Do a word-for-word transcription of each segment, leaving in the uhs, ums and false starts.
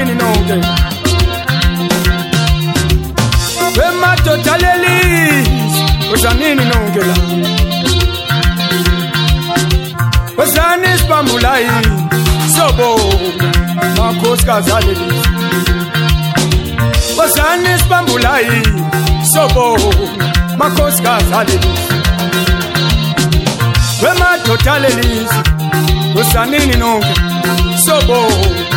Wosanini nonke Wemadoda lelizwe Wosanini nonke la Wosani sibambula yini Sobonga makhosikazi alelizwe Wosani sibambula yini Sobonga makhosikazi alelizwe Wemadoda lelizwe Wosanini nonke Sobonga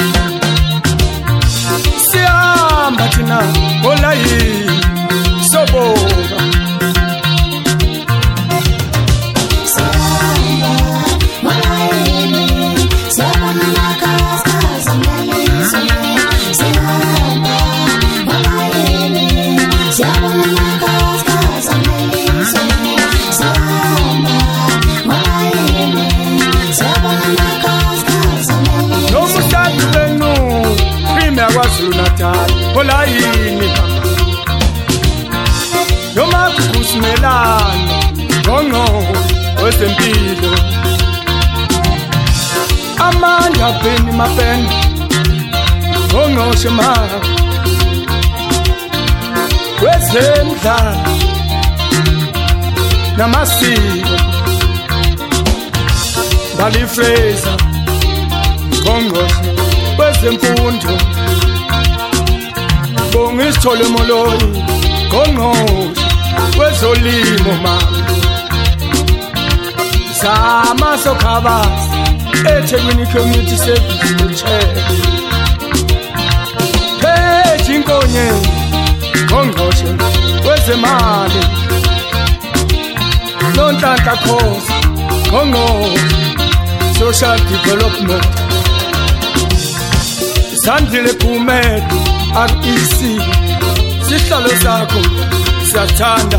Siyamba thina hola yini Sobonga Hola yini Yoma kukusimelana Ngongo wezempilo Amanda peni mapeni Ngongo shema Wezemdlalo Namasiko Bali Fraser Ngongo wezemfundo Bongisithole moloni ngongqoshe kwezolimo mama Zama sokhabasi eThekwini community service wheelchair Pheji inkonye ngongqoshe kwezemali Nonhlanhla Khosi ngongqoshe social development Sandile Phumelo R E C Sihlalo sakho siyathanda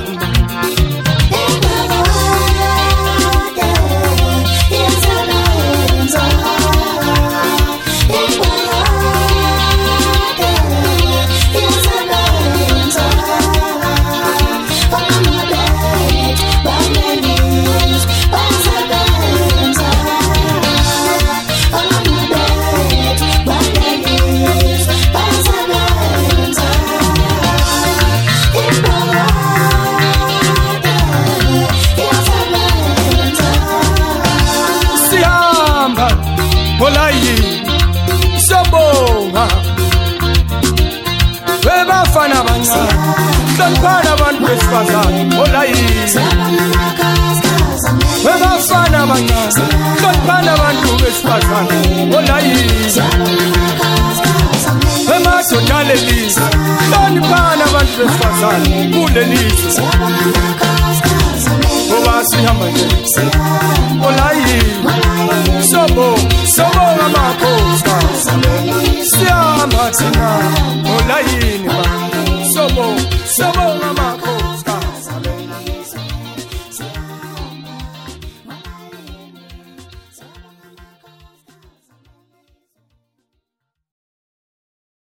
Hola yini Sobonga Webafana abancane Hloniphani abantu besifazane Hola yini Webafana abancane Hloniphani abantu besifazane Hola yini Wemadoda lelizwe Hloniphani abantu besifazane kulelizwe Ngoba sihamba nje Hola yini Sobo Sobo ngamakhosi Siyamba thina Hola yini